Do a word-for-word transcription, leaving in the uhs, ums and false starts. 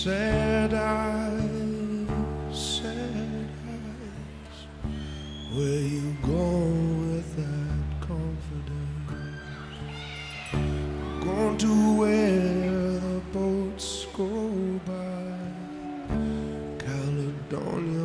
Sad eyes, sad eyes, where you going with that confidence? Going to where the boats go by, Caledonia